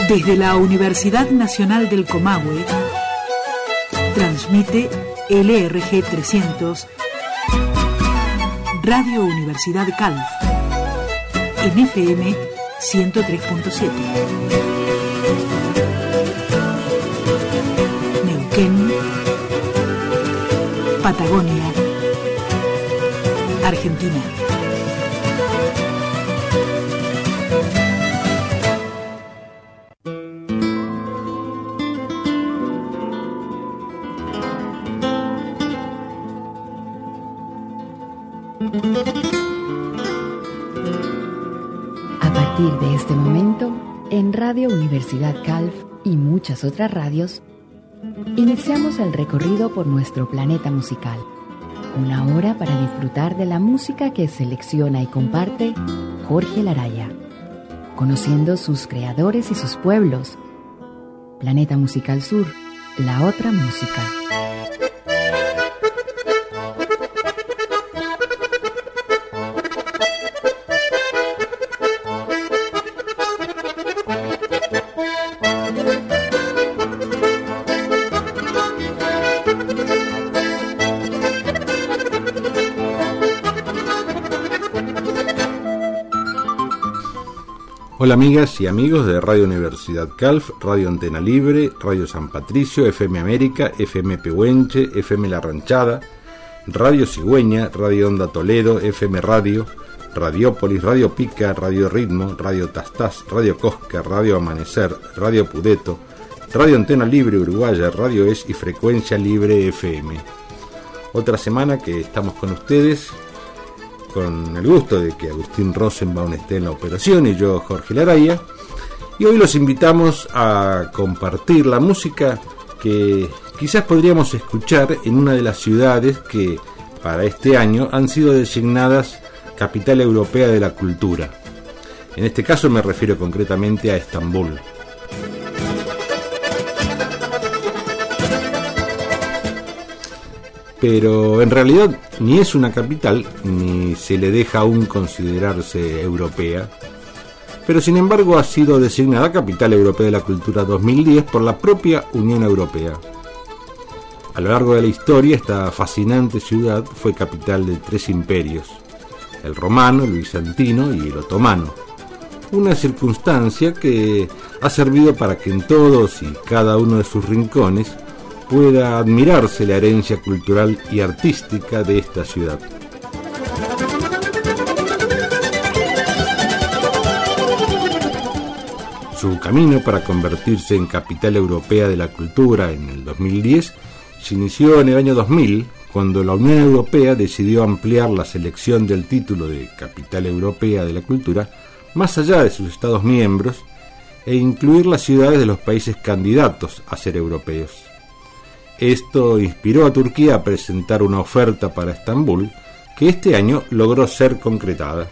Desde la Universidad Nacional del Comahue, transmite LRG 300, Radio Universidad Calf, en FM 103.7. Neuquén, Patagonia, Argentina. A partir de este momento, en Radio Universidad Calf y muchas otras radios, iniciamos el recorrido por nuestro planeta musical. Una hora para disfrutar de la música que selecciona y comparte Jorge Laraya, conociendo sus creadores y sus pueblos. Planeta Musical Sur, la otra música. Hola amigas y amigos de Radio Universidad Calf, Radio Antena Libre, Radio San Patricio, FM América, FM Pehuenche, FM La Ranchada, Radio Cigüeña, Radio Onda Toledo, FM Radio, Radiópolis, Radio Pica, Radio Ritmo, Radio Tastás, Radio Cosca, Radio Amanecer, Radio Pudeto, Radio Antena Libre Uruguaya, Radio Es y Frecuencia Libre FM. Otra semana que estamos con ustedes, con el gusto de que Agustín Rosenbaum esté en la operación y yo, Jorge Laraya, y hoy los invitamos a compartir la música que quizás podríamos escuchar en una de las ciudades que para este año han sido designadas Capital Europea de la Cultura. En este caso me refiero concretamente a Estambul. Pero en realidad ni es una capital, ni se le deja aún considerarse europea, pero sin embargo ha sido designada Capital Europea de la Cultura 2010 por la propia Unión Europea. A lo largo de la historia, esta fascinante ciudad fue capital de 3 imperios, el romano, el bizantino y el otomano, una circunstancia que ha servido para que en todos y cada uno de sus rincones pueda admirarse la herencia cultural y artística de esta ciudad. Su camino para convertirse en Capital Europea de la Cultura en el 2010 se inició en el año 2000, cuando la Unión Europea decidió ampliar la selección del título de Capital Europea de la Cultura más allá de sus Estados miembros e incluir las ciudades de los países candidatos a ser europeos. Esto inspiró a Turquía a presentar una oferta para Estambul, que este año logró ser concretada.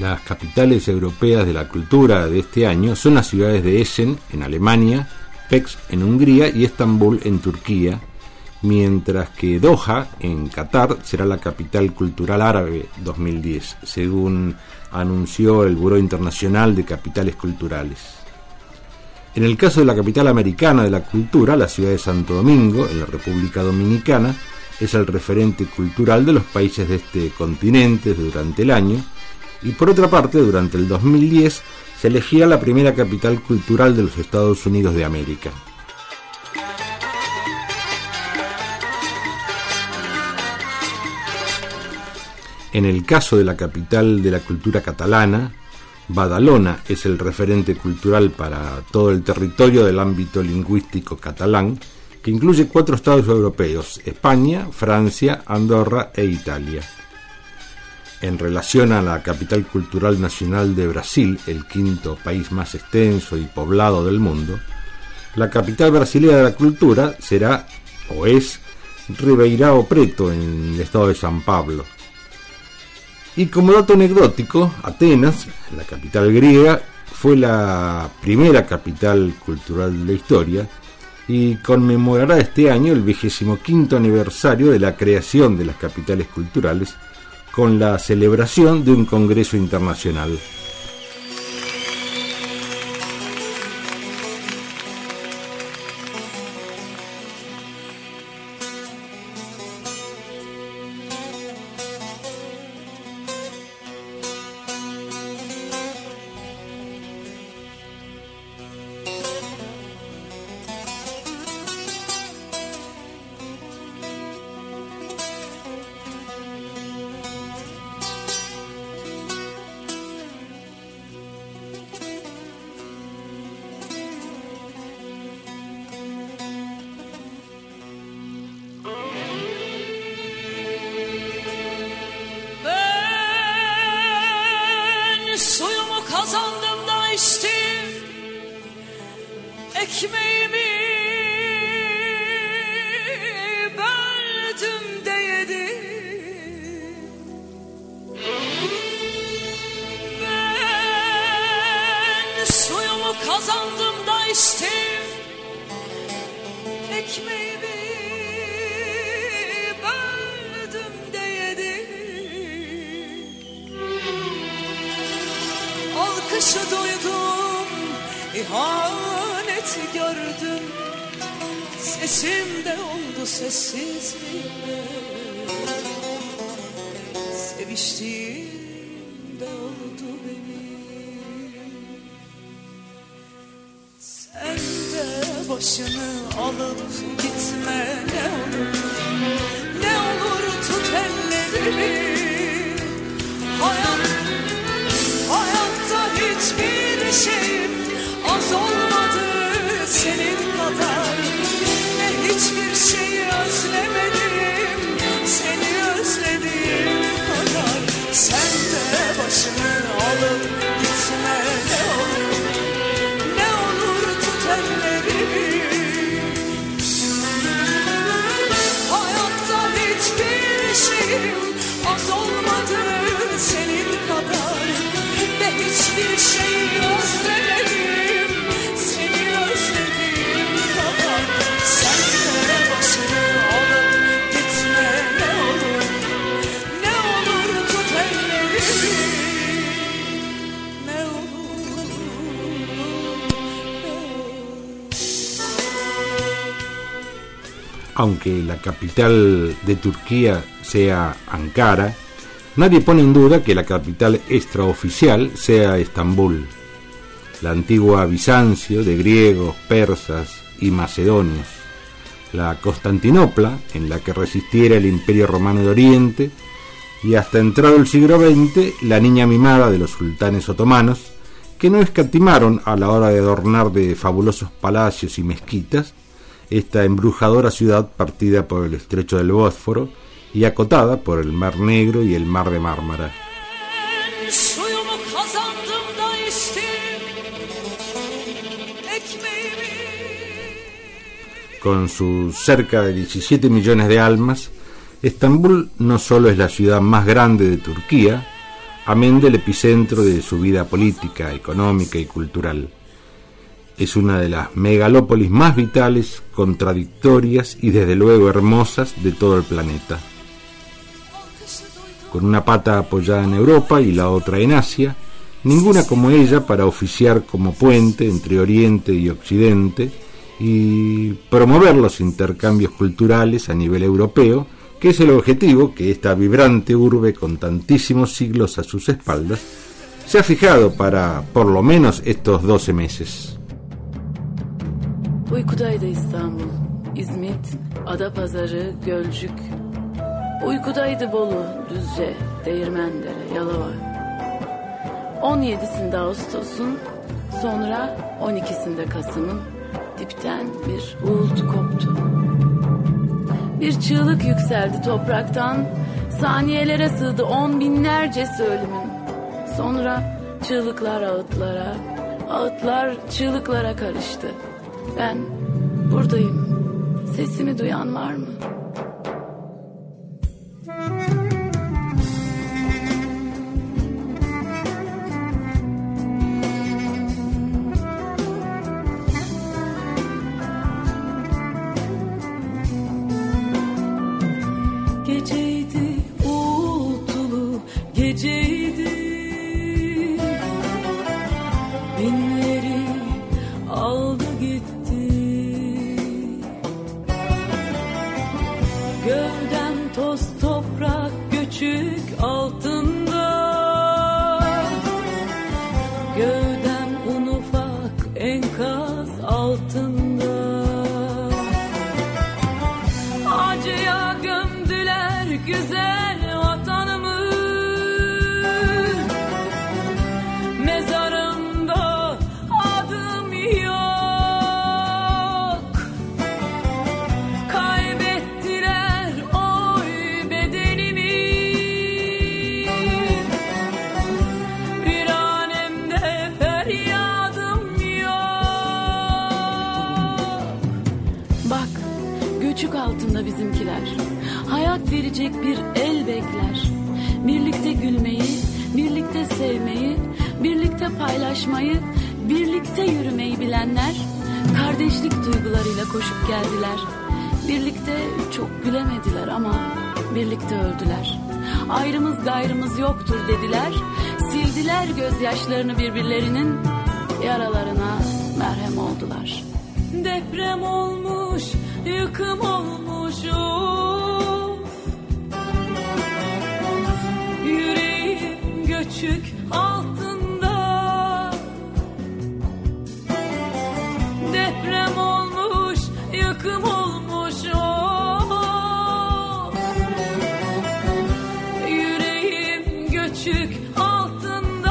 Las capitales europeas de la cultura de este año son las ciudades de Essen, en Alemania, Pécs, en Hungría, y Estambul, en Turquía, mientras que Doha, en Qatar, será la capital cultural árabe 2010, según anunció el Buró Internacional de Capitales Culturales. En el caso de la capital americana de la cultura, la ciudad de Santo Domingo, en la República Dominicana, es el referente cultural de los países de este continente durante el año, y por otra parte, durante el 2010, se elegía la primera capital cultural de los Estados Unidos de América. En el caso de la capital de la cultura catalana, Badalona es el referente cultural para todo el territorio del ámbito lingüístico catalán, que incluye 4 estados europeos: España, Francia, Andorra e Italia. En relación a la capital cultural nacional de Brasil, el 5º país más extenso y poblado del mundo, la capital brasileña de la cultura será, o es, Ribeirão Preto, en el estado de San Pablo. Y como dato anecdótico, Atenas, la capital griega, fue la primera capital cultural de la historia y conmemorará este año el 25º aniversario de la creación de las capitales culturales con la celebración de un congreso internacional. Kazandım da içtim ekmeğimi, böldüm de yedim. Ben suyumu kazandım da içtim ekmeğimi, böldüm de yedim. Alkışı duydum, ihanet gördüm. Sesimde oldu sessizliğimde, seviştiğimde oldu benim. Sen de başını alıp gitme ne olur, ne olur tut ellerimi. Hayatta hiçbir şeyim az olmadı senin kadar. Ve hiçbir şeyi özlemedim seni özlediğim kadar. Sen de başını alıp gitme ne olur, ne olur tut ellerimi. Hayatta hiçbir şeyim az olmadı senin kadar. Ve hiçbir şeyi özlemedim seni özlediğim kadar. Sen de başını alıp gitme ne olur, ne olur tut ellerimi. Ne olur, ne olur. Aunque la capital de Turquía sea Ankara, nadie pone en duda que la capital extraoficial sea Estambul, la antigua Bizancio de griegos, persas y macedonios, la Constantinopla en la que resistiera el Imperio Romano de Oriente, y hasta entrado el siglo XX, la niña mimada de los sultanes otomanos, que no escatimaron a la hora de adornar de fabulosos palacios y mezquitas esta embrujadora ciudad partida por el estrecho del Bósforo y acotada por el Mar Negro y el Mar de Mármara. Con sus cerca de 17 millones de almas, Estambul no solo es la ciudad más grande de Turquía, amén del epicentro de su vida política, económica y cultural. Es una de las megalópolis más vitales, contradictorias y desde luego hermosas de todo el planeta. Con una pata apoyada en Europa y la otra en Asia, ninguna como ella para oficiar como puente entre Oriente y Occidente y promover los intercambios culturales a nivel europeo, que es el objetivo que esta vibrante urbe con tantísimos siglos a sus espaldas se ha fijado para por lo menos estos 12 meses. Uykudaydı İstanbul, İzmit, Adapazarı, Gölcük. Uykudaydı Bolu, Düzce, Değirmendere, Yalova. 17'sinde Ağustos'un, sonra 12'sinde Kasım'ın dipten bir uğultu koptu. Bir çığlık yükseldi topraktan, saniyelere sığdı 10 binlercesi ölümün. Sonra çığlıklar ağıtlara, ağıtlar çığlıklara karıştı. Ben buradayım. Sesimi duyan var mı? Geceydi, uğultulu geceydi. Binleri aldı gitti. Gövdem toz toprak göçük altında. Gövdem un ufak enkaz altında. Acıya gömdüler güzel vatanımı. Mezarımda adım yok. Kaybettiler oy bedenimi. Viranemde feryadım yok. Bak, göçük altında bizimkiler. Hayat verecek bir el bekler. Birlikte gülmeyi, birlikte sevmeyi, birlikte paylaşmayı, birlikte yürümeyi bilenler kardeşlik duygularıyla koşup geldiler. Birlikte çok gülemediler ama birlikte öldüler. Ayrımız gayrımız yoktur dediler. Sildiler gözyaşlarını birbirlerinin, yaralarına merhem oldular. Deprem olmuş, yıkım olmuş. Yüreğim göçük altında. Deprem olmuş, yıkım olmuş. Yüreğim göçük altında.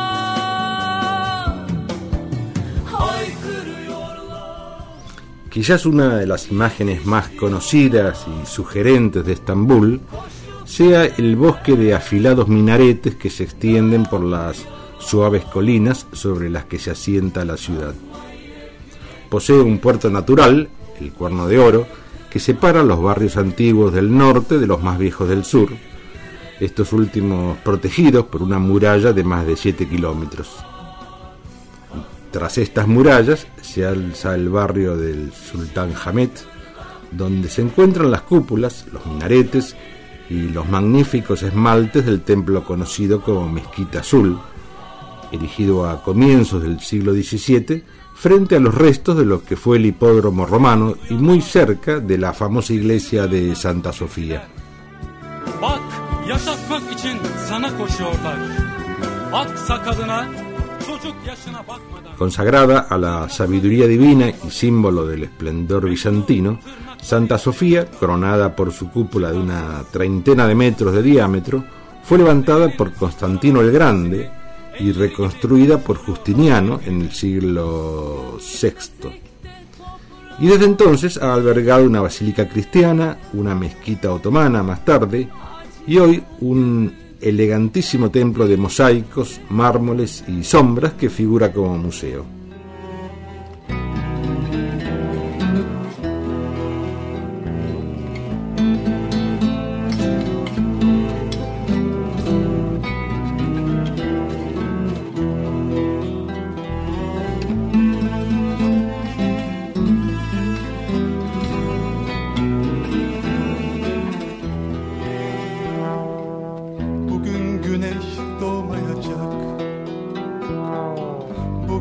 Haykırıyorlar. Quizás una de las imágenes más conocidas y sugerentes de Estambul sea el bosque de afilados minaretes que se extienden por las suaves colinas sobre las que se asienta la ciudad. Posee un puerto natural, el Cuerno de Oro, que separa los barrios antiguos del norte de los más viejos del sur, estos últimos protegidos por una muralla de más de 7 kilómetros. Tras estas murallas se alza el barrio del Sultán Hamed, donde se encuentran las cúpulas, los minaretes y los magníficos esmaltes del templo conocido como Mezquita Azul, erigido a comienzos del siglo XVII frente a los restos de lo que fue el hipódromo romano y muy cerca de la famosa iglesia de Santa Sofía. Bak, yaşatmak için sana koşuyorlar. Ak sakalına, çocuk yaşına bakmadan. Consagrada a la sabiduría divina y símbolo del esplendor bizantino, Santa Sofía, coronada por su cúpula de una treintena de metros de diámetro, fue levantada por Constantino el Grande y reconstruida por Justiniano en el siglo VI. Y desde entonces ha albergado una basílica cristiana, una mezquita otomana más tarde, y hoy un elegantísimo templo de mosaicos, mármoles y sombras que figura como museo.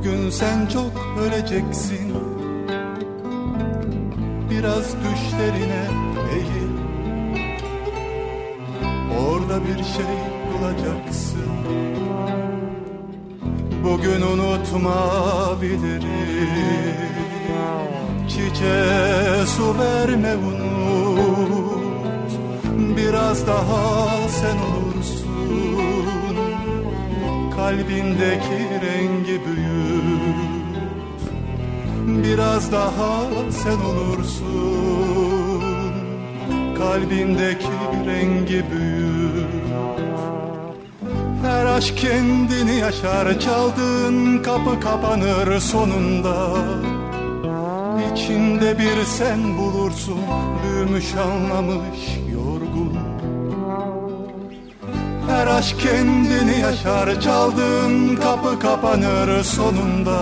Bugün sen çok öleceksin. Biraz düşlerine eğil, orada bir şey bulacaksın. Bugün unutma bilirim, çiçeğe su verme unut. Biraz daha sen olursun, kalbindeki rengi büyüt. Biraz daha sen olursun, kalbindeki rengi büyüt. Her aşk kendini yaşar, çaldığın kapı kapanır sonunda. İçinde bir sen bulursun, büyümüş anlamış yorgun. Her aşk kendini yaşar, çaldığın kapı kapanır sonunda.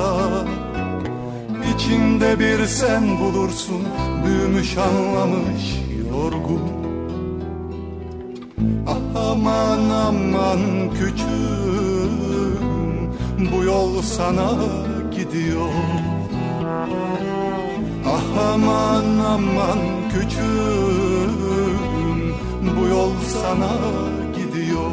İçinde bir sen bulursun, büyümüş anlamış yorgun. Aman aman küçüğüm, bu yol sana gidiyor. Aman aman küçüğüm, bu yol sana gidiyor.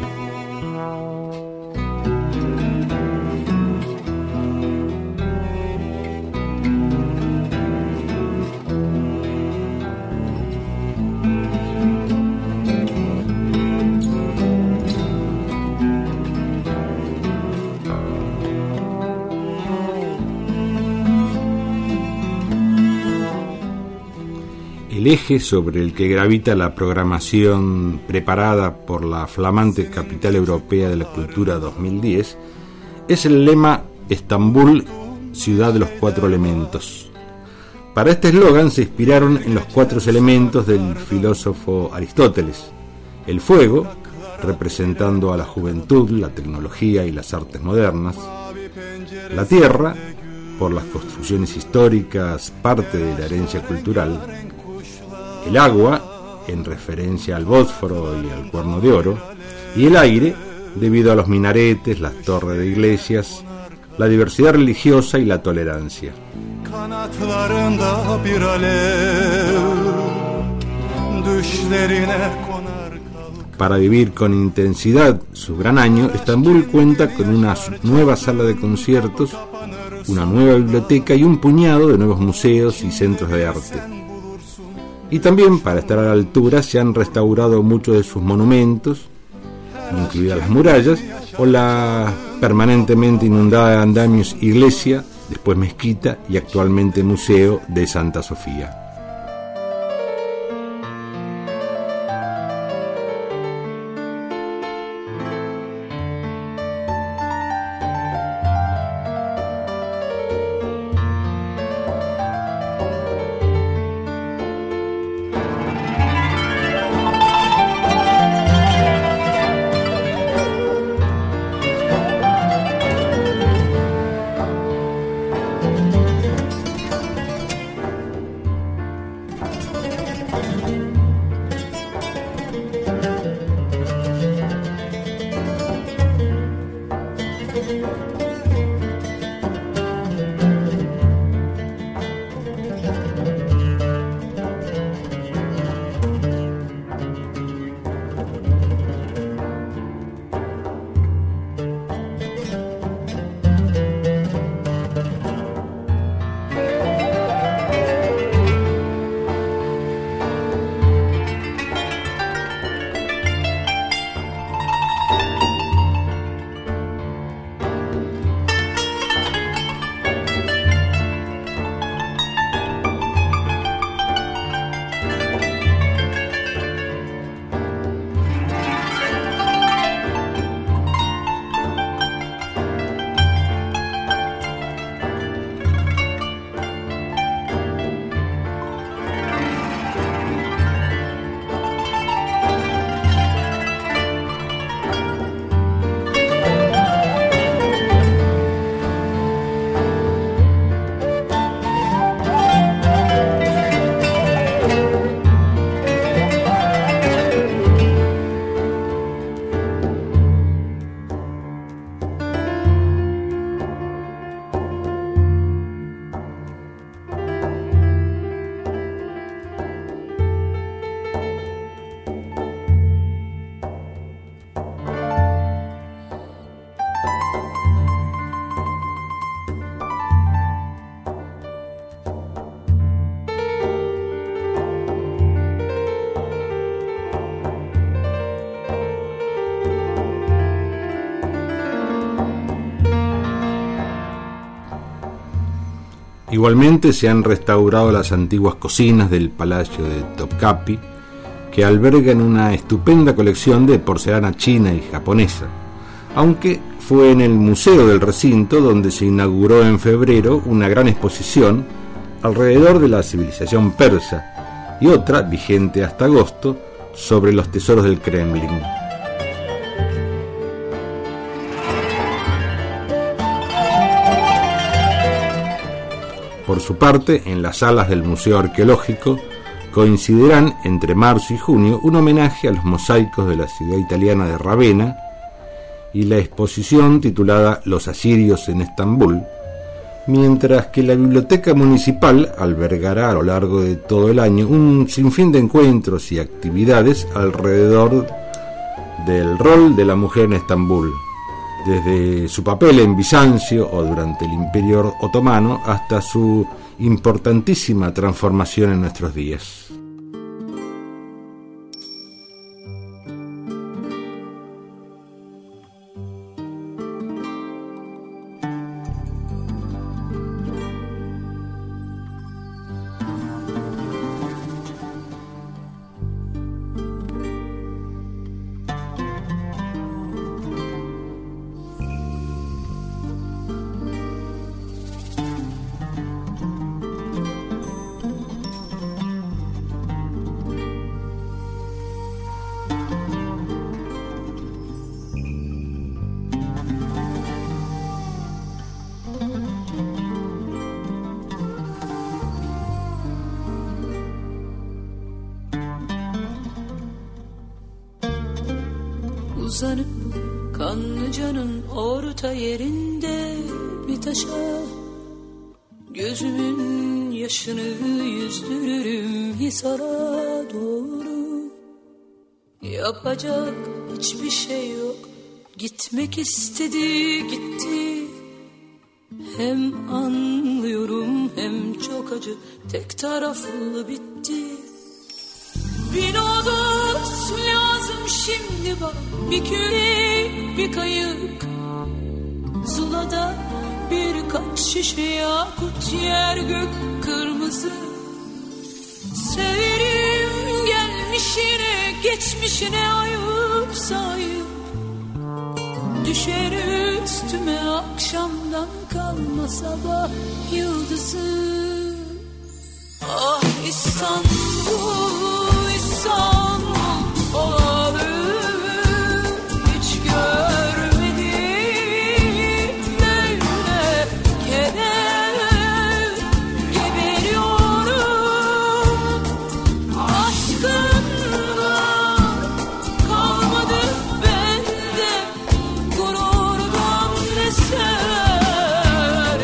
El eje sobre el que gravita la programación preparada por la flamante Capital Europea de la Cultura 2010 es el lema Estambul, ciudad de los cuatro elementos. Para este eslogan se inspiraron en los cuatro elementos del filósofo Aristóteles: el fuego, representando a la juventud, la tecnología y las artes modernas; la tierra, por las construcciones históricas, parte de la herencia cultural; el agua, en referencia al Bósforo y al Cuerno de Oro; y el aire, debido a los minaretes, las torres de iglesias, la diversidad religiosa y la tolerancia. Para vivir con intensidad su gran año, Estambul cuenta con una nueva sala de conciertos, una nueva biblioteca y un puñado de nuevos museos y centros de arte. Y también, para estar a la altura, se han restaurado muchos de sus monumentos, incluidas las murallas o la permanentemente inundada de andamios iglesia, después mezquita y actualmente museo de Santa Sofía. Igualmente se han restaurado las antiguas cocinas del Palacio de Topkapi, que albergan una estupenda colección de porcelana china y japonesa, aunque fue en el museo del recinto donde se inauguró en febrero una gran exposición alrededor de la civilización persa y otra, vigente hasta agosto, sobre los tesoros del Kremlin. Por su parte, en las salas del Museo Arqueológico coincidirán entre marzo y junio un homenaje a los mosaicos de la ciudad italiana de Ravenna y la exposición titulada Los asirios en Estambul, mientras que la Biblioteca Municipal albergará a lo largo de todo el año un sinfín de encuentros y actividades alrededor del rol de la mujer en Estambul, desde su papel en Bizancio o durante el Imperio Otomano hasta su importantísima transformación en nuestros días. Uzanıp Kanlıca'nın orta yerinde bir taşa gözümün yaşını yüzdürürüm Hisar'a doğru. Yapacak hiçbir şey yok, gitmek istedi gitti. Hem anlıyorum hem çok acı, tek taraflı bitti. Bir dost lazım şimdi bak, bir kürek bir kayık. Zula'da birkaç şişe yakut, yer gök kırmızı. Severim gelmişine geçmişine ayıp sayıp. Düşer üstüme akşamdan kalma sabah yıldızı. Ah İstanbul, İstanbul olalı hiç görmedim böyle keder, geberiyorum aşkından kalmadı bende gururdan eser.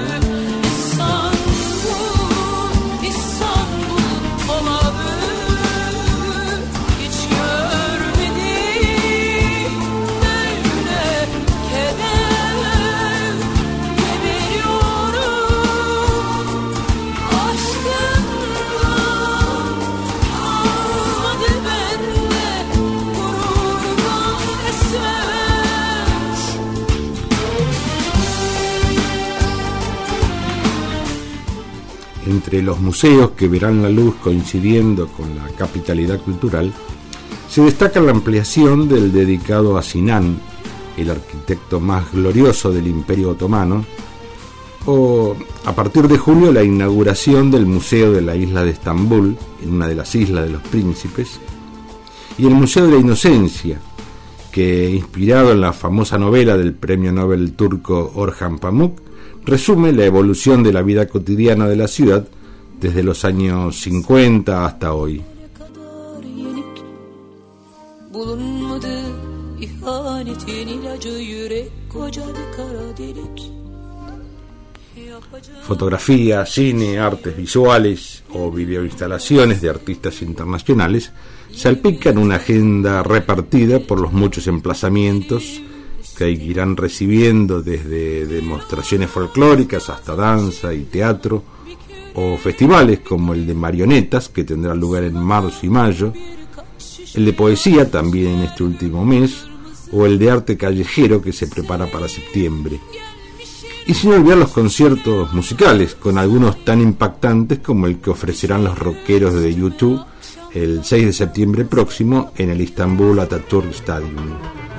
İstanbul, İstanbul olalı hiç görmedim böyle keder, geberiyorum aşkından kalmadı bende gururdan eser. Entre los museos que verán la luz coincidiendo con la capitalidad cultural, se destaca la ampliación del dedicado a Sinan, el arquitecto más glorioso del Imperio Otomano, o a partir de julio la inauguración del Museo de la Isla de Estambul, en una de las Islas de los Príncipes, y el Museo de la Inocencia, que, inspirado en la famosa novela del premio Nobel turco Orhan Pamuk, resume la evolución de la vida cotidiana de la ciudad desde los años 50 hasta hoy. Bulunmadı ihanetin ilacı, yürek koca bir kara delik. Fotografía, cine, artes visuales o videoinstalaciones de artistas internacionales salpican una agenda repartida por los muchos emplazamientos que irán recibiendo desde demostraciones folclóricas hasta danza y teatro, o festivales como el de marionetas, que tendrá lugar en marzo y mayo, el de poesía también en este último mes, o el de arte callejero que se prepara para septiembre. Y sin olvidar los conciertos musicales, con algunos tan impactantes como el que ofrecerán los rockeros de U2 el 6 de septiembre próximo en el Istanbul Atatürk Stadium.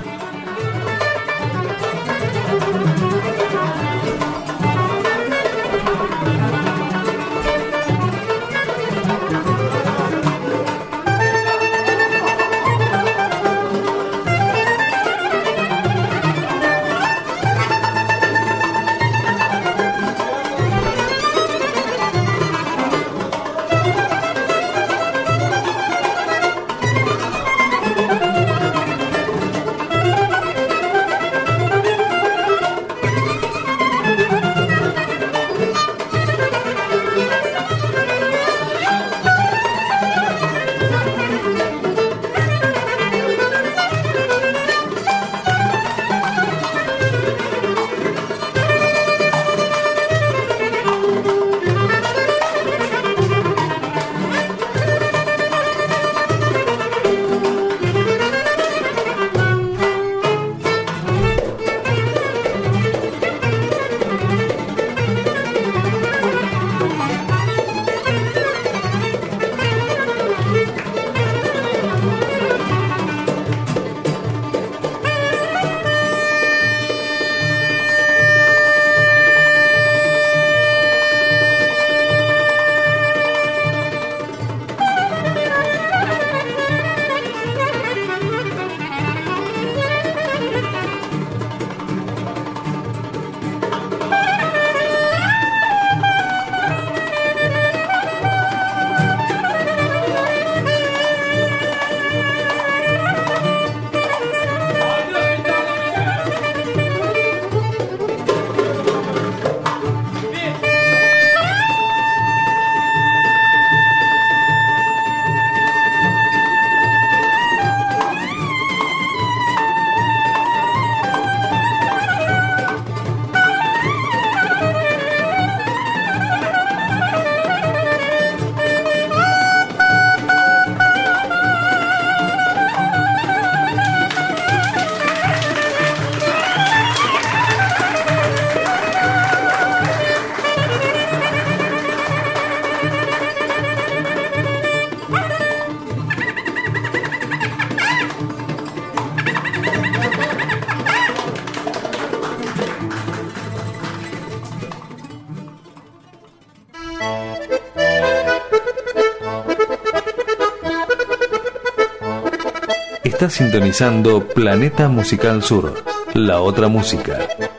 Está sintonizando Planeta Musical Sur, la otra música.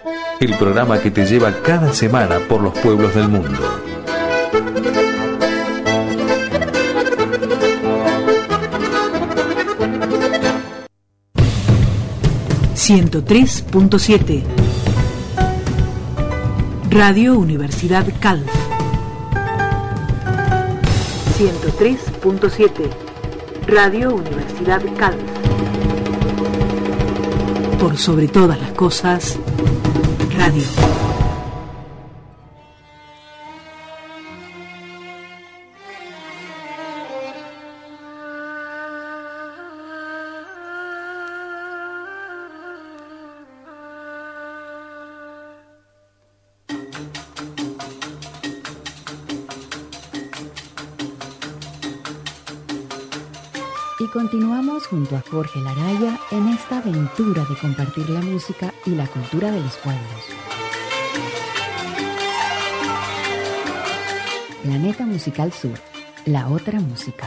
El programa que te lleva cada semana por los pueblos del mundo. ...103.7... Radio Universidad Calf. 103.7... Radio Universidad Calf. Por sobre todas las cosas, radio. Y continuamos junto a Jorge Laraya en esta aventura de compartir la música y la cultura de los pueblos. Planeta Musical Sur, la otra música.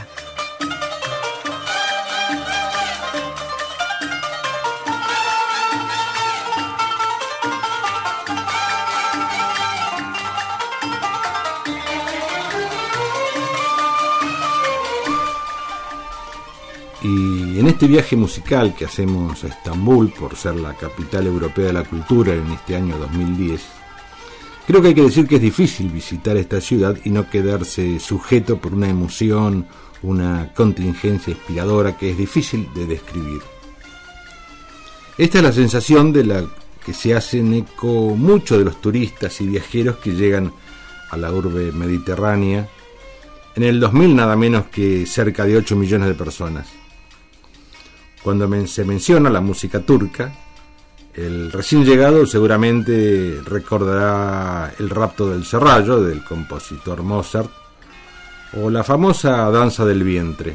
Y en este viaje musical que hacemos a Estambul por ser la capital europea de la cultura en este año 2010, creo que hay que decir que es difícil visitar esta ciudad y no quedarse sujeto por una emoción, una contingencia inspiradora que es difícil de describir. Esta es la sensación de la que se hacen eco muchos de los turistas y viajeros que llegan a la urbe mediterránea. En el 2000 nada menos que cerca de 8 millones de personas. Cuando se menciona la música turca, El recién llegado seguramente recordará El rapto del serrallo del compositor Mozart o la famosa Danza del vientre.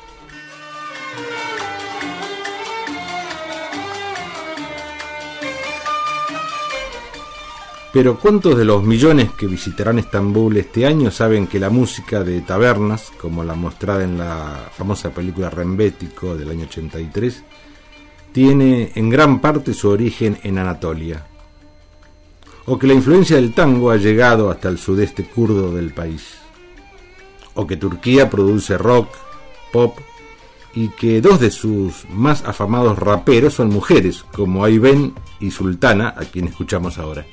Pero ¿cuántos de los millones que visitarán Estambul este año saben que la música de tabernas, como la mostrada en la famosa película Rembético del año 83, tiene en gran parte su origen en Anatolia? O que la influencia del tango ha llegado hasta el sudeste kurdo del país. O que Turquía produce rock, pop, y que dos de sus más afamados raperos son mujeres, como Ayben y Sultana, a quien escuchamos ahora.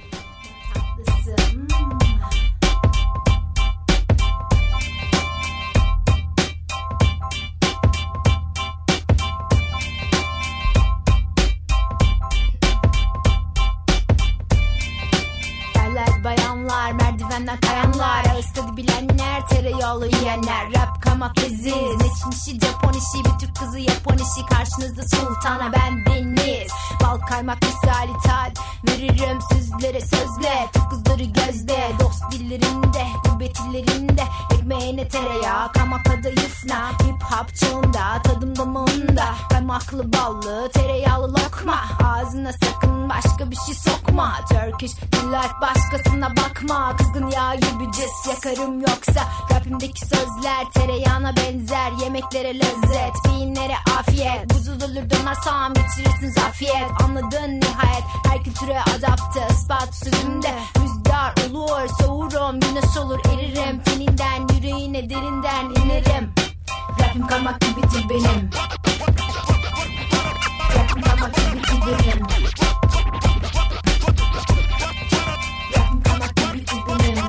Tereyağlı yiyenler, rap kamak leziz. Ne Çin işi, Japon işi, bir Türk kızı Yapon işi. Karşınızda sultana ben deniz. Bal kaymak misali tat veririm sizlere sözle. Türk kızları gözde, dost dillerinde, gurbet illerinde. Ekmeğine tereyağı, kamak kadayıfna. Hip hop çağında, tadım damağında. Kaymaklı ballı, tereyağlı lokma. Ağzına sakın başka bir şey sokma. Turkish delight başkasına bakma. Kızgın yağ gibi cis yakarım yoksa. Rapimdeki sözler tereyağına benzer. Yemeklere lezzet, beyinlere afiyet. Buzul olur dönersem geçirirsin zafiyet. Anladın nihayet, her kültüre adapte. Ispat sözümde rüzgar olur. Soğurum, güneş olur eririm. Teninden yüreğine derinden inerim. Rapim kaymak gibidir benim. Rapim kaymak gibidir benim. Rapim kaymak gibidir benim.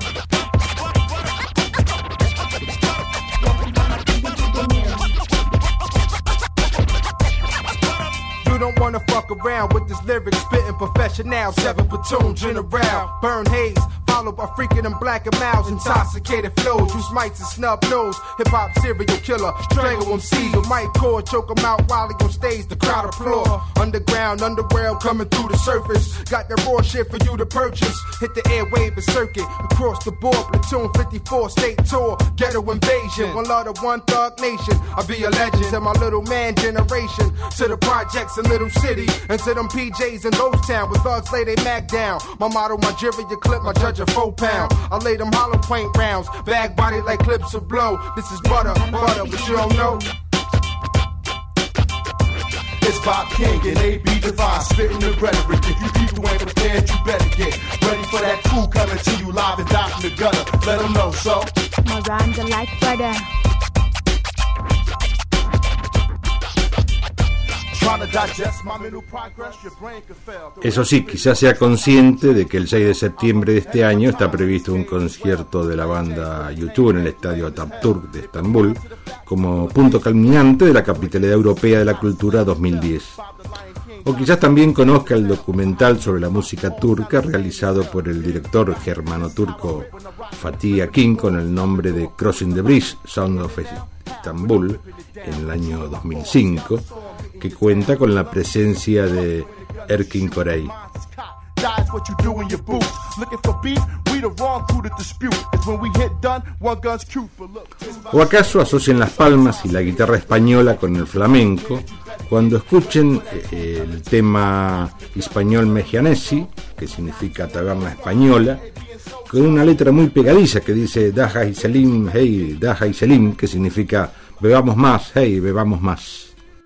Don't wanna fuck around with this lyric spitting professional, 7 platoon general, burn haze, followed by freaking and black and mouths, intoxicated flows, use mics and snub nose, hip hop serial killer, strangle MCs with mic cord, choke them out while he on stage, the crowd applaud, underground, underworld coming through the surface, got that raw shit for you to purchase, hit the airwave and circuit, across the board, platoon 54, state tour, ghetto invasion, one love to one thug nation, I'll be a legend to my little man generation, to the projects and little city, and to them PJs in those town, with thugs lay they Mac down, my motto, my jury, your clip, my judge a 4 pound, I lay them hollow point rounds, bag body like clips of blow, this is butter, but you don't know. It's Bob King and AB Divine, spitting the rhetoric. If you people ain't prepared, you better get ready for that crew coming to you live and down from the gutter. Let them know, so. My rhymes are like butter. Eso sí, quizás sea consciente de que el 6 de septiembre de este año está previsto un concierto de la banda U2 en el estadio Atatürk de Estambul como punto culminante de la Capitalidad Europea de la Cultura 2010. O quizás también conozca el documental sobre la música turca realizado por el director germano-turco Fatih Akin con el nombre de Crossing the Bridge, Sound of Istanbul, en el año 2005, que cuenta con la presencia de Erkin Koray. ¿O acaso asocian las palmas y la guitarra española con el flamenco cuando escuchen el tema español Mejianesi, que significa taberna española, con una letra muy pegadiza que dice Daja y Selim, hey, Daja y Selim, que significa bebamos más, hey, bebamos más?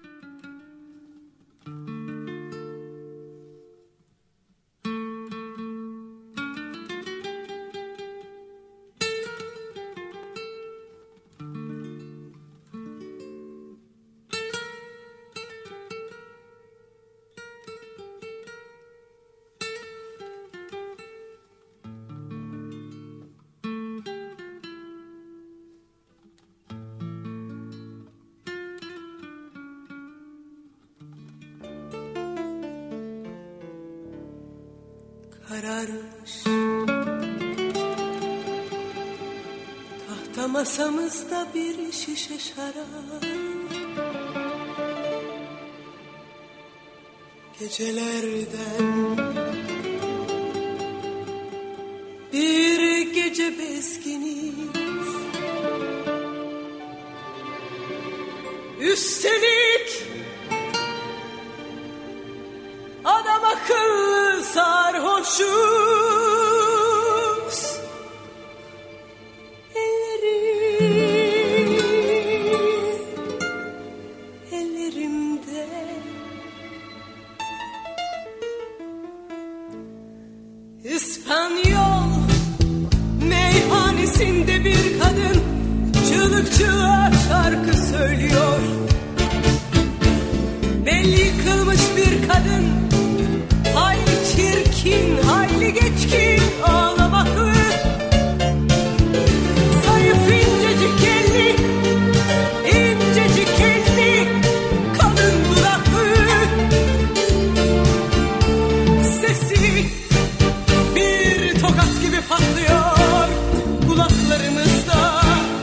Kararmış tahta masamızda bir şişe şarap, Gecelerden bir gece bezginiz, üstelik adam akıllı sarhoşuz. Ellerimde İspanyol meyhanesinde bir kadın çığlık çığlığa şarkı söylüyor. Belli yıkılmış bir kadın, hayli çirkin, hayli geçkin, ağlamaklı. Zayıf incecik elli, incecik elli, kalın dudaklı. Sesi bir tokat gibi patlıyor kulaklarımızda.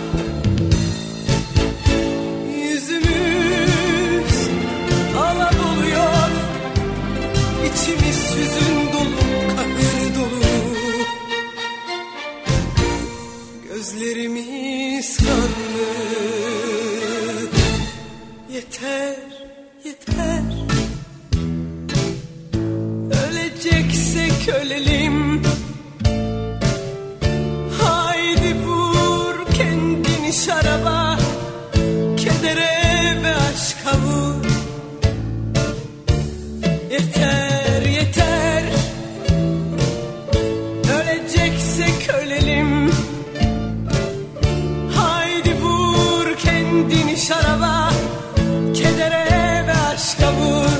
Yüzümüz aladoluyor, içimiz hüzün dolu, kahır dolu. Gözlerimiz kanlı. Yeter, yeter. Öleceksek ölelim. Haydi vur kendini şaraba, kedere ve aşka vur. Yeter, yeter. Öleceksek ölelim. Haydi vur kendini şaraba, kedere ve aşka vur.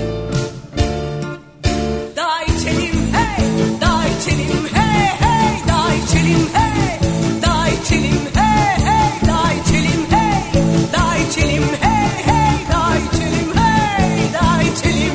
Daha içelim hey, daha içelim hey hey, daha içelim hey, daha içelim hey hey, daha içelim hey, daha içelim hey hey, daha içelim hey, daha içelim.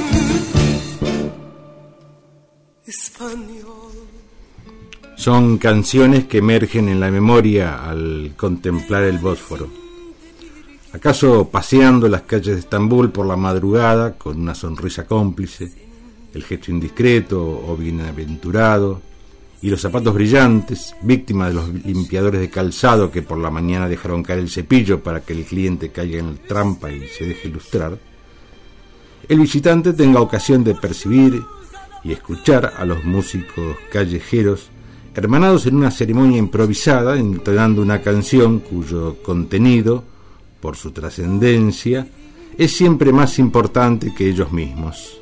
Español. Son canciones que emergen en la memoria al contemplar el Bósforo. ¿Acaso paseando las calles de Estambul por la madrugada con una sonrisa cómplice, el gesto indiscreto o bienaventurado y los zapatos brillantes, víctima de los limpiadores de calzado que por la mañana dejaron caer el cepillo para que el cliente caiga en la trampa y se deje ilustrar, el visitante tenga ocasión de percibir y escuchar a los músicos callejeros hermanados en una ceremonia improvisada, entonando una canción cuyo contenido, por su trascendencia, es siempre más importante que ellos mismos.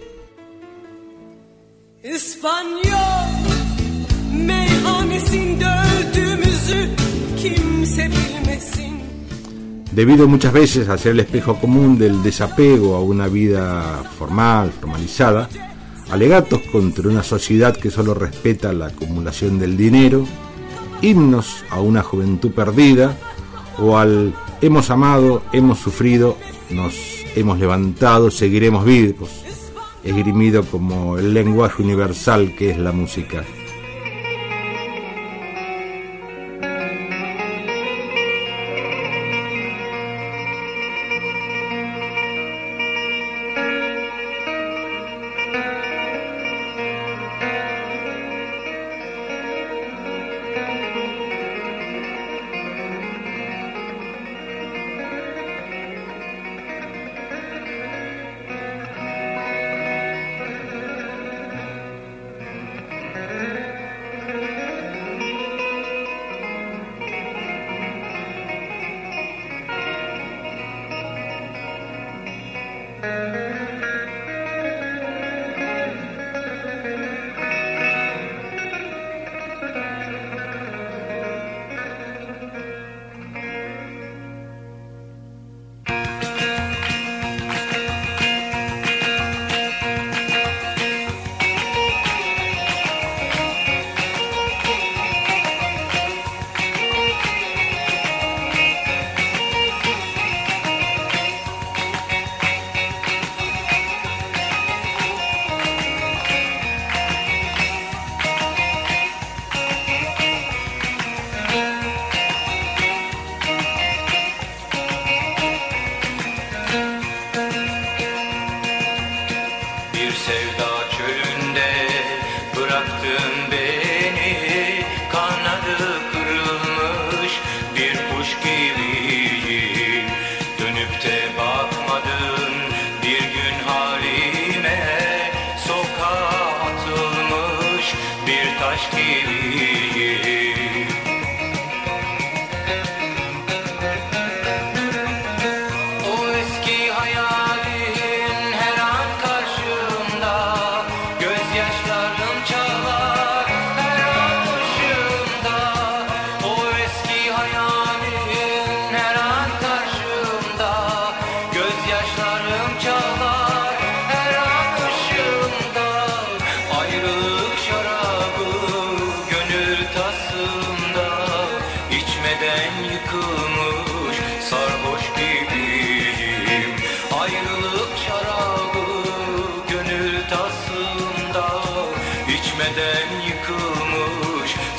İspanyol meyhanesinde öldüğümüzü kimse bilmesin. Debido muchas veces a ser el espejo común del desapego a una vida formal, formalizada, alegatos contra una sociedad que solo respeta la acumulación del dinero, himnos a una juventud perdida o al hemos amado, hemos sufrido, nos hemos levantado, seguiremos vivos, esgrimido como el lenguaje universal que es la música.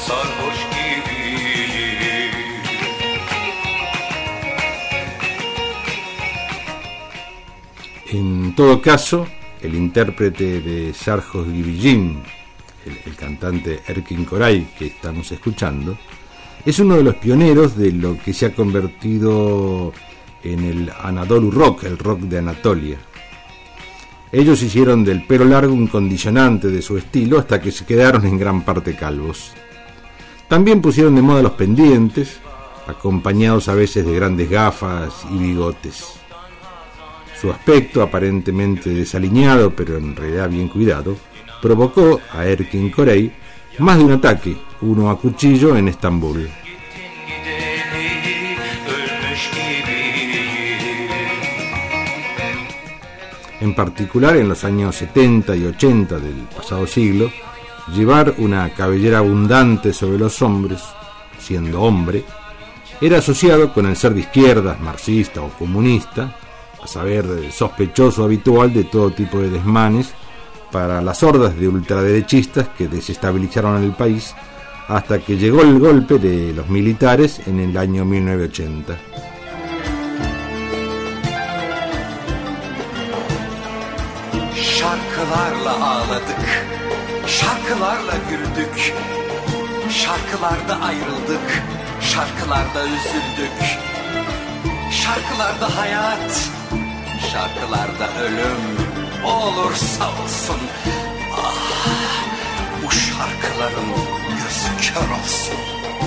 sarhoş gibiyim. En todo caso, el intérprete de Sarhoş Gibiyim, el cantante Erkin Koray que estamos escuchando, es uno de los pioneros de lo que se ha convertido en el Anadolu Rock, el rock de Anatolia. Ellos hicieron del pelo largo un condicionante de su estilo hasta que se quedaron en gran parte calvos. También pusieron de moda los pendientes, acompañados a veces de grandes gafas y bigotes. Su aspecto, aparentemente desaliñado, pero en realidad bien cuidado, provocó a Erkin Koray más de un ataque, uno a cuchillo, en Estambul. En particular, en los años 70 y 80 del pasado siglo, llevar una cabellera abundante sobre los hombros, siendo hombre, era asociado con el ser de izquierdas, marxista o comunista, a saber, sospechoso habitual de todo tipo de desmanes para las hordas de ultraderechistas que desestabilizaron el país hasta que llegó el golpe de los militares en el año 1980. Şarkılarla ağladık, şarkılarla güldük, şarkılarda ayrıldık, şarkılarda üzüldük, şarkılarda hayat, şarkılarda ölüm, olursa olsun. Ah, bu şarkıların gözü kör olsun.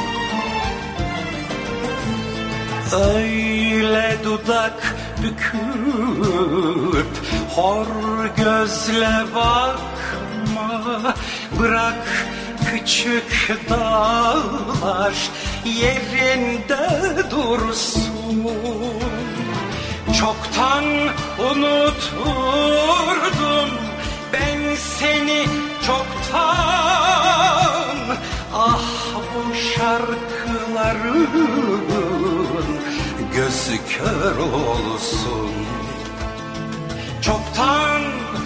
Öyle dudak büküp hor gözle bakma, bırak küçük dağlar yerinde dursun. Çoktan unuturdum ben seni, çoktan. Ah, bu şarkıların gözü kör olsun. Çoktan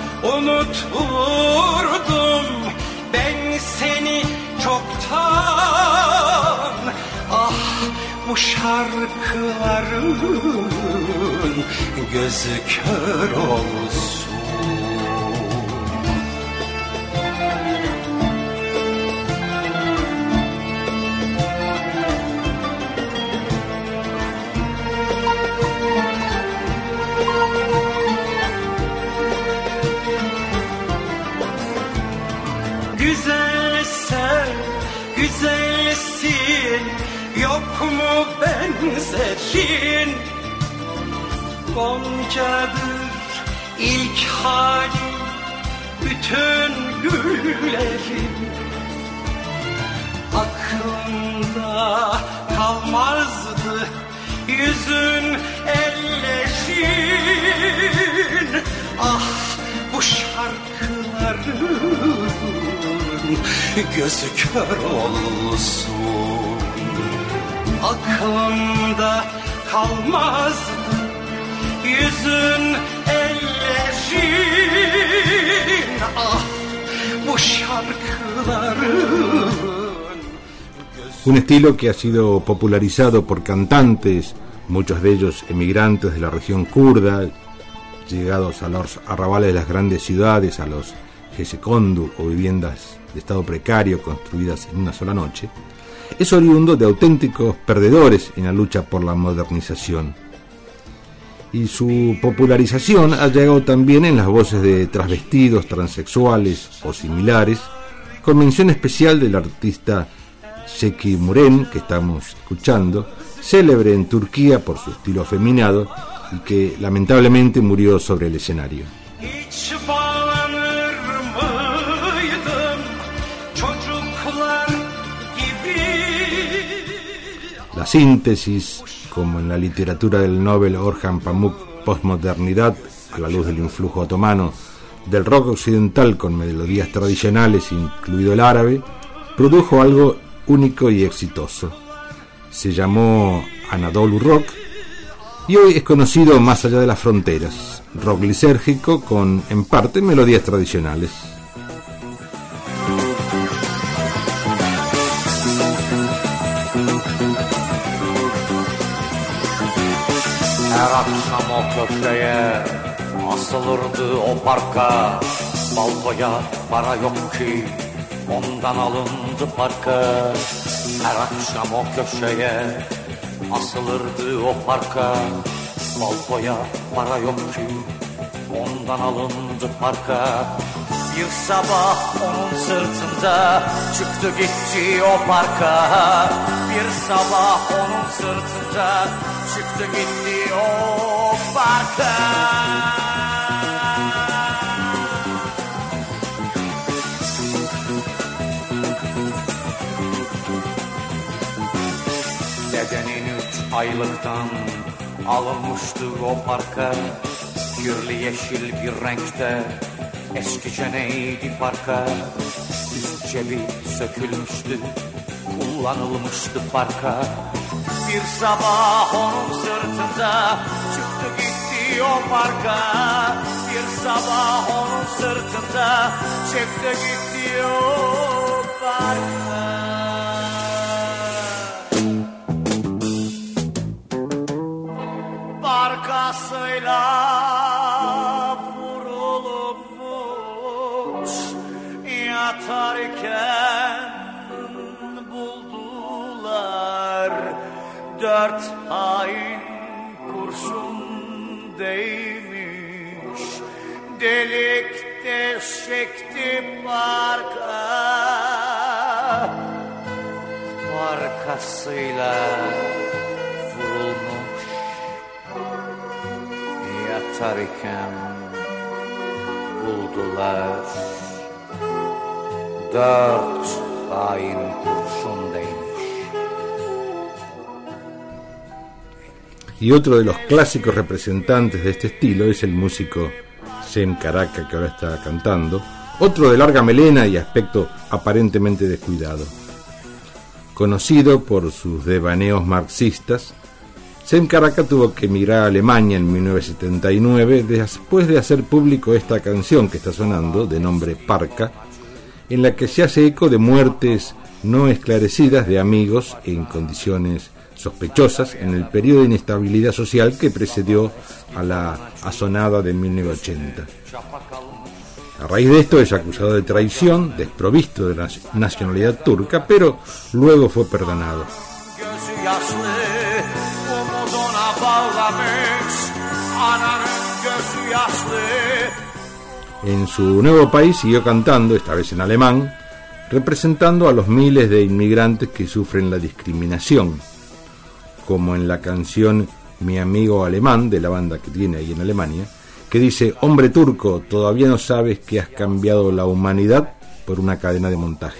unuturdum ben seni, çoktan. Ah, bu şarkıların gözü kör olsun. Güzelse, güzelsin, yok mu benzerin? Goncadır ilk halim, bütün güllerin. Aklımda kalmazdı yüzün, ellerin. Ah, bu şarkıların gözü kör olsun. Aklımda kalmazdı yüzün, ellerin. Ah, bu şarkıların. Un estilo que ha sido popularizado por cantantes, muchos de ellos emigrantes de la región kurda, llegados a los arrabales de las grandes ciudades, a los gecekondu o viviendas de estado precario construidas en una sola noche, es oriundo de auténticos perdedores en la lucha por la modernización. Y su popularización ha llegado también en las voces de transvestidos, transexuales o similares, con mención especial del artista Zeki Müren, que estamos escuchando, célebre en Turquía por su estilo afeminado y que lamentablemente murió sobre el escenario. La síntesis, como en la literatura del Nobel Orhan Pamuk, postmodernidad, a la luz del influjo otomano, del rock occidental con melodías tradicionales, incluido el árabe, produjo algo único y exitoso. Se llamó Anadolu Rock y hoy es conocido más allá de las fronteras, rock lisérgico con, en parte, melodías tradicionales. Her akşam o köşeye asılırdı o parka. Balkoya para yok ki ondan alındı parka. Her akşam o köşeye asılırdı o parka. Balkoya para yok ki ondan alındı parka. Bir sabah onun sırtında çıktı gitti o parka. Bir sabah onun sırtında çıktı gitti o parka. Dedenin 3 aylıktan alınmıştı o parka. Kirli yeşil bir renkte eskice neydi parka. Üst cebi sökülmüştü, kullanılmıştı parka. Bir sabah onun sırtında çıktı gitti o parka. Bir sabah onun sırtında çıktı gitti o parka. Parkasıyla vurulmuş yatarken buldular. 4 hain kurşun değmiş, delik deşikti parka. Parkasıyla vurulmuş yatarken buldular. 4 hain kurşun değmiş. Y otro de los clásicos representantes de este estilo es el músico Sem Caracca, que ahora está cantando, otro de larga melena y aspecto aparentemente descuidado. Conocido por sus devaneos marxistas, Sem Caracca tuvo que emigrar a Alemania en 1979 después de hacer público esta canción que está sonando, de nombre Parka, en la que se hace eco de muertes no esclarecidas de amigos en condiciones sospechosas en el periodo de inestabilidad social que precedió a la asonada de 1980. A raíz de esto es acusado de traición, desprovisto de la nacionalidad turca, pero luego fue perdonado. En su nuevo país siguió cantando, esta vez en alemán, representando a los miles de inmigrantes que sufren la discriminación, como en la canción Mi amigo alemán, de la banda que tiene ahí en Alemania, que dice: hombre turco, todavía no sabes que has cambiado la humanidad por una cadena de montaje.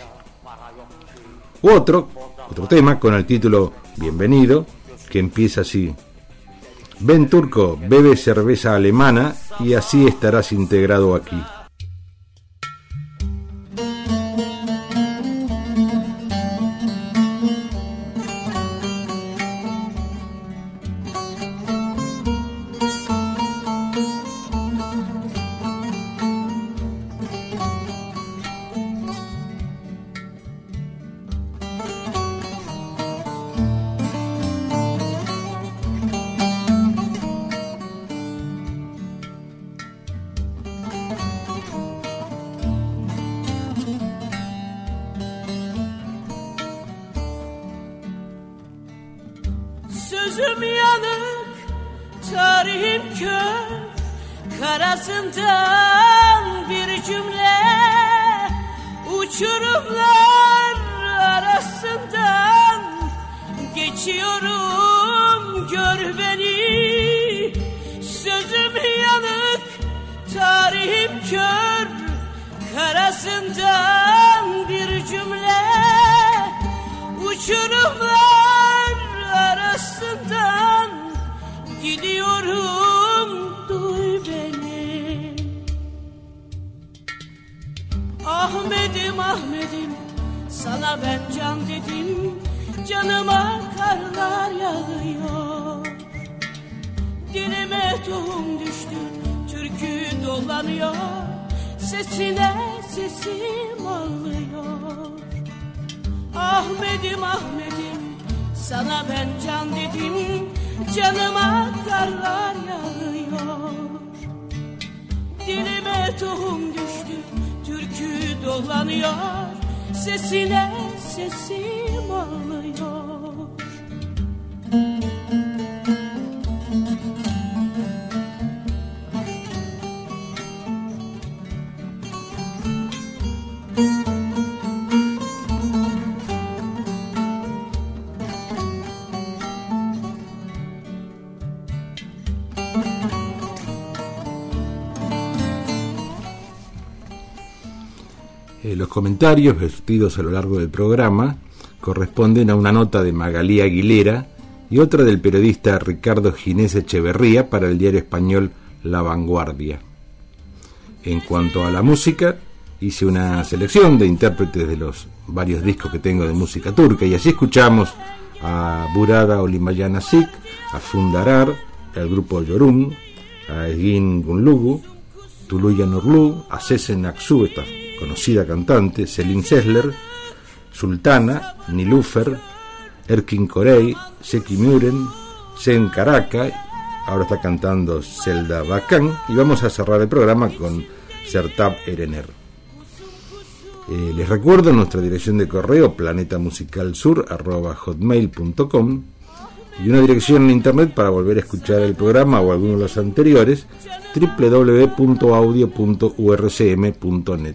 Otro tema con el título Bienvenido, que empieza así: ven turco, bebe cerveza alemana y así estarás integrado aquí. Sözüm yanık, tarihim kör, karasından bir cümle, uçurumlar arasından geçiyorum, gör beni. Sözüm yanık, tarihim kör, karasından bir cümle, uçurumlar arasından gidiyorum, duy beni. Ahmet'im Ahmet'im, sana ben can dedim, canıma karlar yağıyor. Dilime tohum düştü, türkü dolanıyor, sesine sesim ağlıyor. Ahmet'im Ahmet'im, sana ben can dedim, canıma karlar yağıyor. Dilime tohum düştü, türkü dolanıyor. Sesine sesim ağlıyor. Los comentarios vertidos a lo largo del programa corresponden a una nota de Magalí Aguilera y otra del periodista Ricardo Ginés Echeverría para el diario español La Vanguardia. En cuanto a la música, hice una selección de intérpretes de los varios discos que tengo de música turca, y así escuchamos a Burada Olimayana Sik, a Fundarar, al grupo Yorum, a Egin Gunlugu, Tuluya Nurlu, a Sesen Aksu, esta conocida cantante, Selin Sesler, Sultana, Nilufer, Erkin Korey, Seki Muren, Sen Karaka, ahora está cantando Selda Bakan, y vamos a cerrar el programa con Sertab Erener. Les recuerdo nuestra dirección de correo planetamusicalsur@hotmail.com y una dirección en internet para volver a escuchar el programa o alguno de los anteriores, www.audio.urcm.net.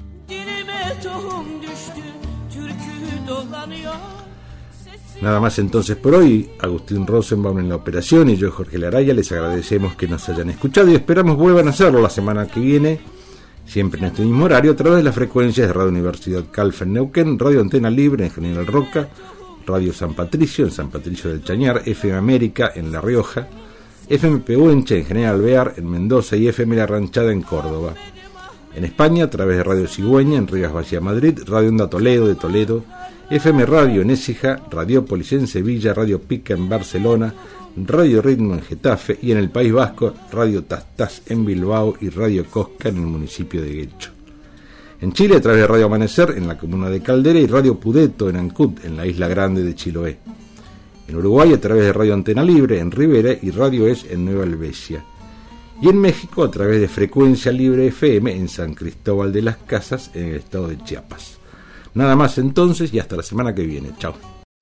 Nada más entonces por hoy. Agustín Rosenbaum en la operación y yo, Jorge Laraya, les agradecemos que nos hayan escuchado y esperamos vuelvan a hacerlo la semana que viene, siempre en este mismo horario, a través de las frecuencias de Radio Universidad Calf en Neuquén, Radio Antena Libre en General Roca, Radio San Patricio en San Patricio del Chañar, FM América en La Rioja, FM Pehuenche en General Alvear en Mendoza y FM La Ranchada en Córdoba. En España, a través de Radio Cigüeña en Rivas Vacia Madrid, Radio Onda Toledo de Toledo, FM Radio en Écija, Radiópolis en Sevilla, Radio Pica en Barcelona, Radio Ritmo en Getafe y en el País Vasco, Radio Tastás en Bilbao y Radio Cosca en el municipio de Guecho. En Chile, a través de Radio Amanecer en la comuna de Caldera y Radio Pudeto en Ancud, en la isla grande de Chiloé. En Uruguay, a través de Radio Antena Libre en Rivera y Radio Es en Nueva Helvecia. Y en México, a través de Frecuencia Libre FM en San Cristóbal de las Casas, en el estado de Chiapas. Nada más entonces y hasta la semana que viene. Chao.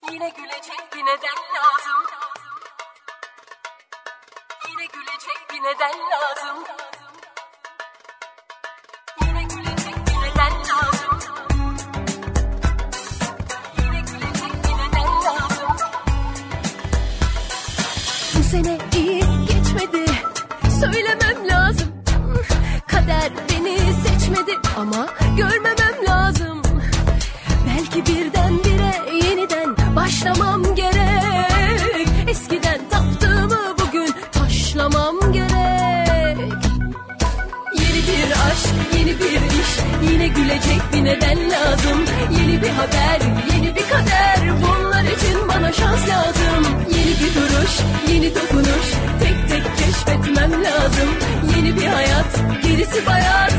Bu sene iyi geçmedi, söylemem lazım. Kader beni seçmedi ama görmemem lazım. Belki birdenbire yeniden başlamam gerek. Eskiden taptığımı bugün taşlamam gerek. Yeni bir aşk, yeni bir iş, yine gülecek bir neden lazım. Yeni bir haber, yeni bir kader, bunlar için bana şans lazım. Yeni bir duruş, yeni dokunuş, tek tek keşfetmem lazım. Yeni bir hayat, gerisi bayat.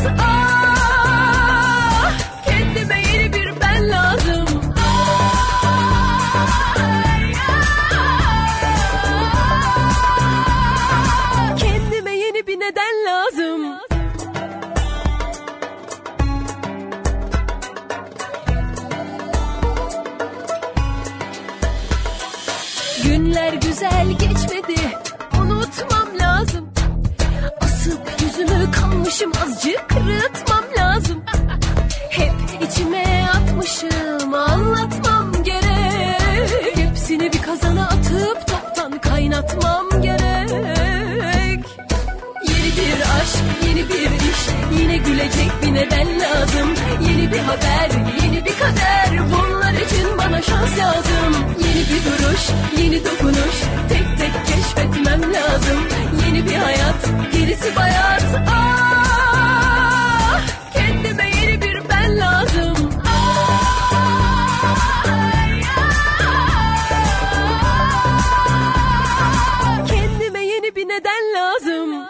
Kendime yeni bir ben lazım. Kendime yeni bir neden lazım. Günler güzel geçmedi, unutmam lazım. Asıp yüzümü kalmışım, azıcık kırıtmam lazım. Hep içime atmışım, anlatmam gerek. Hepsini bir kazana atıp toptan kaynatmam gerek. Yeni bir aşk, yeni bir iş, yine gülecek bir neden lazım. Yeni bir haber, yeni bir kader, bunlar için bana şans lazım. Yeni bir duruş, yeni dokunuş, tek tek keşfetmem lazım. Yeni bir hayat, gerisi bayat. Kendime yeni bir ben lazım. Kendime yeni bir neden lazım.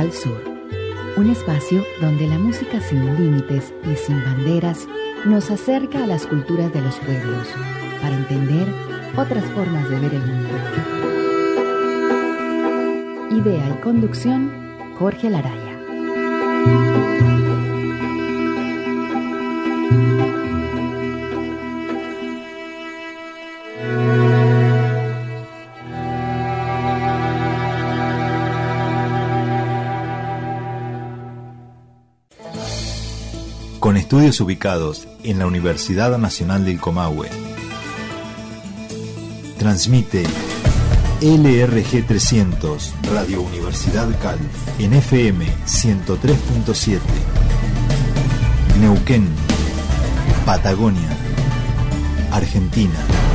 al Sur, un espacio donde la música sin límites y sin banderas nos acerca a las culturas de los pueblos para entender otras formas de ver el mundo. Idea y conducción, Jorge Laraya. Con estudios ubicados en la Universidad Nacional del Comahue. Transmite LRG 300, Radio Universidad Calf, en FM 103.7. Neuquén, Patagonia, Argentina.